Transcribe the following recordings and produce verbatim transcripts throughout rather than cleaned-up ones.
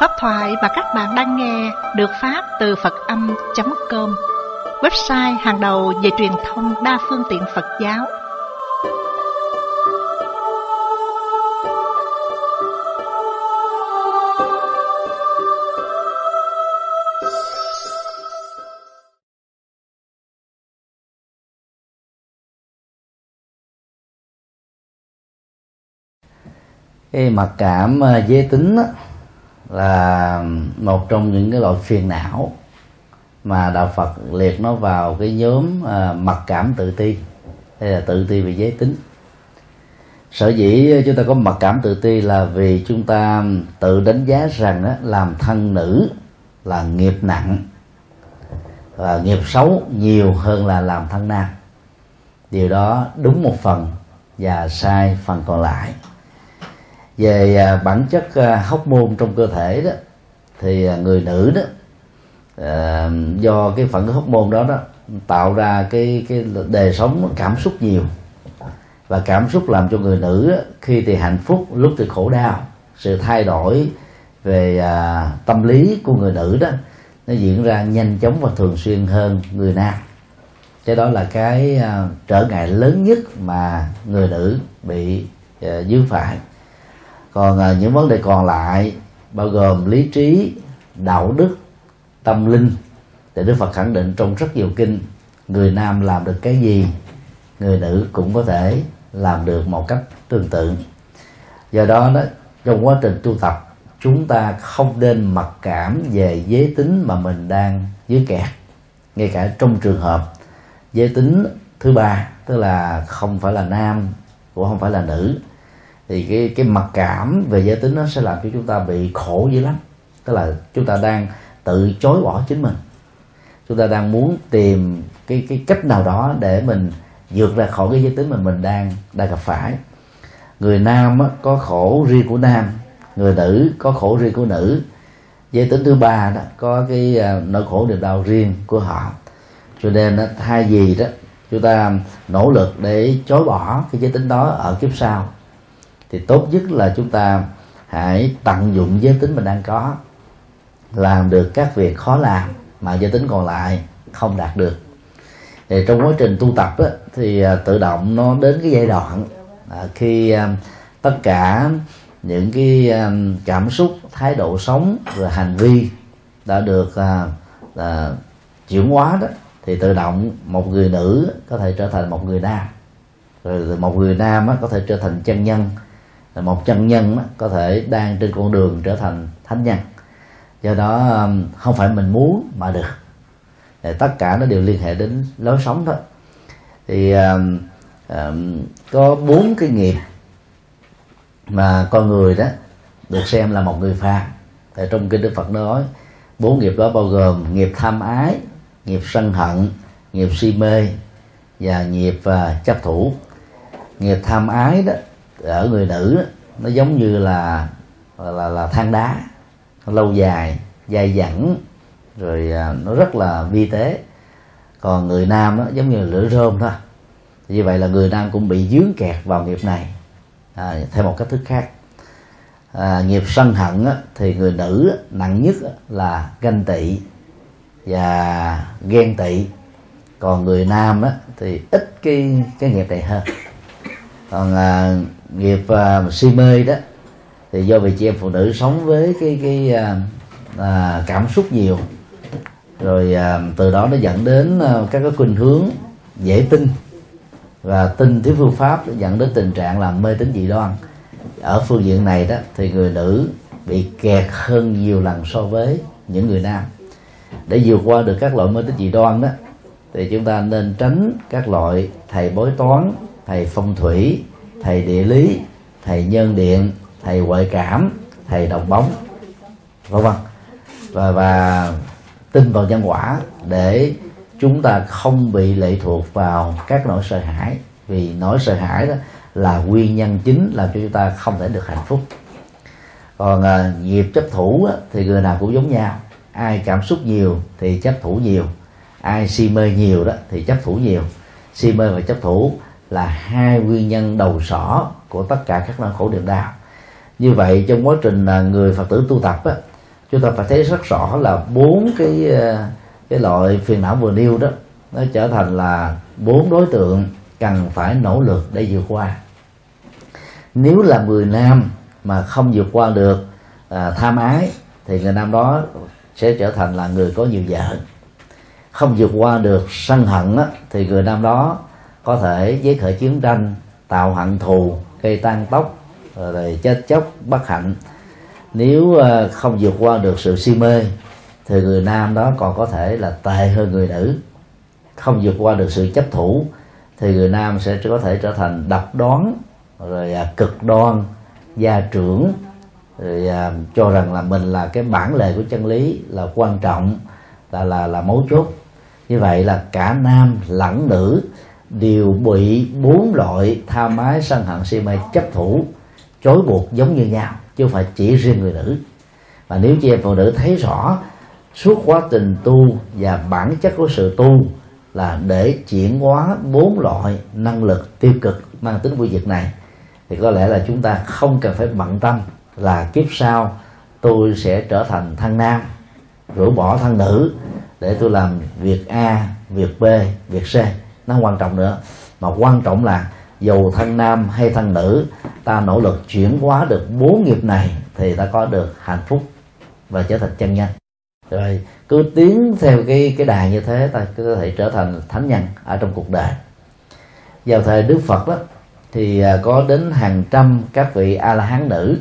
Pháp thoại mà các bạn đang nghe được phát từ Phật Âm chấm com, website hàng đầu về truyền thông đa phương tiện Phật giáo. Cái mặc cảm giới tính đó là một trong những cái loại phiền não mà đạo Phật liệt nó vào cái nhóm à, mặc cảm tự ti hay là tự ti về giới tính. Sở dĩ chúng ta có mặc cảm tự ti là vì chúng ta tự đánh giá rằng á, làm thân nữ là nghiệp nặng và nghiệp xấu nhiều hơn là làm thân nam. Điều đó đúng một phần và sai phần còn lại. Về à, bản chất à, hormone trong cơ thể đó thì à, người nữ đó à, do cái phản ứng hormone đó đó tạo ra cái cái đời sống cảm xúc nhiều, và cảm xúc làm cho người nữ đó, khi thì hạnh phúc lúc thì khổ đau. Sự thay đổi về à, tâm lý của người nữ đó nó diễn ra nhanh chóng và thường xuyên hơn người nam. Cái đó là cái à, trở ngại lớn nhất mà người nữ bị à, vướng phải. Còn à, những vấn đề còn lại bao gồm lý trí, đạo đức, tâm linh, thì Đức Phật khẳng định trong rất nhiều kinh, người nam làm được cái gì, người nữ cũng có thể làm được một cách tương tự. Do đó đó, trong quá trình tu tập, chúng ta không nên mặc cảm về giới tính mà mình đang dưới kẹt, ngay cả trong trường hợp giới tính thứ ba, tức là không phải là nam cũng không phải là nữ, thì cái cái mặc cảm về giới tính nó sẽ làm cho chúng ta bị khổ dữ lắm. Tức là chúng ta đang tự chối bỏ chính mình, chúng ta đang muốn tìm cái cái cách nào đó để mình vượt ra khỏi cái giới tính mà mình đang đang gặp phải. Người nam á, có khổ riêng của nam, người nữ có khổ riêng của nữ, giới tính thứ ba đó có cái uh, nỗi khổ niềm đau riêng của họ. Cho nên đó, thay vì đó chúng ta nỗ lực để chối bỏ cái giới tính đó ở kiếp sau, thì tốt nhất là chúng ta hãy tận dụng giới tính mình đang có, làm được các việc khó làm mà giới tính còn lại không đạt được. Thì trong quá trình tu tập á, thì tự động nó đến cái giai đoạn à, khi à, tất cả những cái à, cảm xúc, thái độ sống và hành vi đã được à, à, chuyển hóa đó, thì tự động một người nữ có thể trở thành một người nam, rồi một người nam á, có thể trở thành chân nhân, một chân nhân á, có thể đang trên con đường trở thành thánh nhân. Do đó không phải mình muốn mà được, thì tất cả nó đều liên hệ đến lối sống thôi. Thì uh, uh, có bốn cái nghiệp mà con người đó được xem là một người phàm. Tại trong kinh Đức Phật nói bốn nghiệp đó bao gồm nghiệp tham ái, nghiệp sân hận, nghiệp si mê và nghiệp uh, chấp thủ. Nghiệp tham ái đó ở người nữ đó, nó giống như là là là than đá lâu dài, dai dẳng, rồi à, nó rất là vi tế. Còn người nam đó, giống như lửa rơm thôi. Như vậy là người nam cũng bị dướng kẹt vào nghiệp này à, theo một cách thức khác. À, nghiệp sân hận á, thì người nữ á, nặng nhất á, là ganh tị và ghen tị. Còn người nam á, thì ít cái cái nghiệp này hơn. Còn à, nghiệp à, si mê đó thì do vì chị em phụ nữ sống với cái cái à, à, cảm xúc nhiều, rồi à, từ đó nó dẫn đến à, các cái khuynh hướng dễ tin và tin thiếu phương pháp, dẫn đến tình trạng là mê tín dị đoan. Ở phương diện này đó thì người nữ bị kẹt hơn nhiều lần so với những người nam. Để vượt qua được các loại mê tín dị đoan đó thì chúng ta nên tránh các loại thầy bói toán, thầy phong thủy, thầy địa lý, thầy nhân điện, thầy huệ cảm, thầy đồng bóng, vân vân, và và tin vào nhân quả để chúng ta không bị lệ thuộc vào các nỗi sợ hãi. Vì nỗi sợ hãi đó là nguyên nhân chính làm cho chúng ta không thể được hạnh phúc. Còn à, nghiệp chấp thủ á, thì người nào cũng giống nhau. Ai cảm xúc nhiều thì chấp thủ nhiều, ai si mê nhiều đó thì chấp thủ nhiều. Si mê và chấp thủ là hai nguyên nhân đầu sỏ của tất cả các nỗi khổ niềm đau. Như vậy trong quá trình người Phật tử tu tập á, chúng ta phải thấy rất rõ là bốn cái cái loại phiền não vừa nêu đó nó trở thành là bốn đối tượng cần phải nỗ lực để vượt qua. Nếu là người nam mà không vượt qua được à, tham ái thì người nam đó sẽ trở thành là người có nhiều vợ. Không vượt qua được sân hận á, thì người nam đó có thể giấy khởi chiến tranh, tạo hận thù, gây tan tóc, rồi chết chóc bất hạnh. Nếu à, không vượt qua được sự si mê thì người nam đó còn có thể là tệ hơn người nữ. Không vượt qua được sự chấp thủ thì người nam sẽ có thể trở thành độc đoán, rồi à, cực đoan, gia trưởng, rồi à, cho rằng là mình là cái bản lề của chân lý, là quan trọng, là là là mấu chốt. Như vậy là cả nam lẫn nữ đều bị bốn loại tham ái, sân hận, si mê, chấp thủ trói buộc giống như nhau, chứ không phải chỉ riêng người nữ. Và nếu chị em phụ nữ thấy rõ suốt quá trình tu và bản chất của sự tu là để chuyển hóa bốn loại năng lực tiêu cực mang tính vô diệt này, thì có lẽ là chúng ta không cần phải bận tâm là kiếp sau tôi sẽ trở thành thân nam, rũ bỏ thân nữ để tôi làm việc A, việc B, việc C. Nó không quan trọng nữa, mà quan trọng là dù thân nam hay thân nữ, ta nỗ lực chuyển hóa được bốn nghiệp này thì ta có được hạnh phúc và trở thành chân nhân. Rồi cứ tiến theo cái cái đà như thế, ta có thể trở thành thánh nhân ở trong cuộc đời. Vào thời Đức Phật đó thì có đến hàng trăm các vị A La Hán nữ,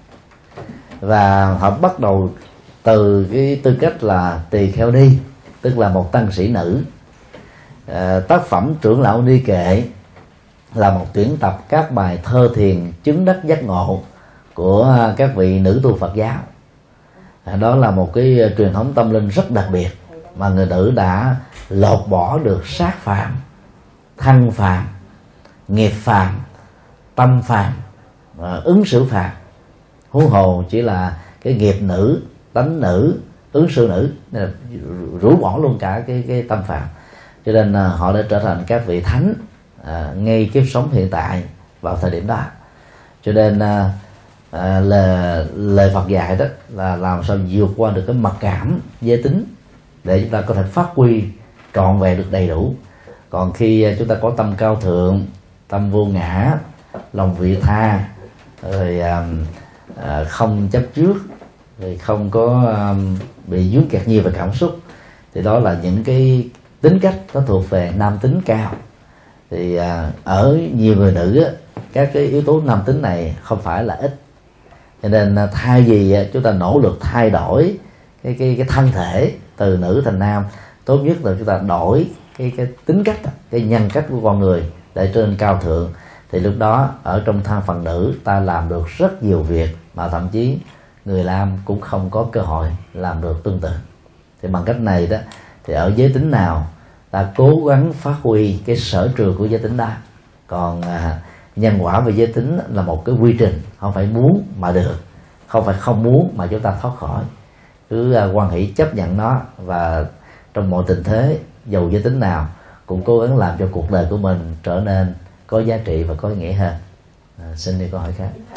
và họ bắt đầu từ cái tư cách là tỳ kheo ni, tức là một tăng sĩ nữ. À, tác phẩm Trưởng Lão Ni Kệ là một tuyển tập các bài thơ thiền chứng đắc giác ngộ của các vị nữ tu Phật giáo. À, đó là một cái truyền thống tâm linh rất đặc biệt mà người nữ đã lột bỏ được sát phàm, thân phàm, nghiệp phàm, tâm phàm, ứng xử phàm. Huống hồ chỉ là cái nghiệp nữ, tánh nữ, ứng xử nữ, rũ bỏ luôn cả cái cái tâm phàm. Cho nên họ đã trở thành các vị thánh à, ngay kiếp sống hiện tại vào thời điểm đó. Cho nên à, à, lời, lời Phật dạy đó là làm sao vượt qua được cái mặc cảm giới tính để chúng ta có thể phát huy trọn vẹn được đầy đủ. Còn khi chúng ta có tâm cao thượng, tâm vô ngã, lòng vị tha, rồi à, à, không chấp trước, rồi không có à, bị dướng kẹt nhiều về cảm xúc, thì đó là những cái tính cách nó thuộc về nam tính cao. Thì à, ở nhiều người nữ á, các cái yếu tố nam tính này không phải là ít. Cho nên thay vì chúng ta nỗ lực thay đổi cái cái cái thân thể từ nữ thành nam, tốt nhất là chúng ta đổi cái cái tính cách, cái nhân cách của con người để trở nên cao thượng. Thì lúc đó ở trong thân phận nữ ta làm được rất nhiều việc mà thậm chí người nam cũng không có cơ hội làm được tương tự. Thì bằng cách này đó, thì ở giới tính nào ta cố gắng phát huy cái sở trường của giới tính đó. Còn à, nhân quả về giới tính là một cái quy trình, không phải muốn mà được, không phải không muốn mà chúng ta thoát khỏi. Cứ à, hoan hỷ chấp nhận nó, và trong mọi tình thế dầu giới tính nào cũng cố gắng làm cho cuộc đời của mình trở nên có giá trị và có ý nghĩa hơn. À, xin đi câu hỏi khác.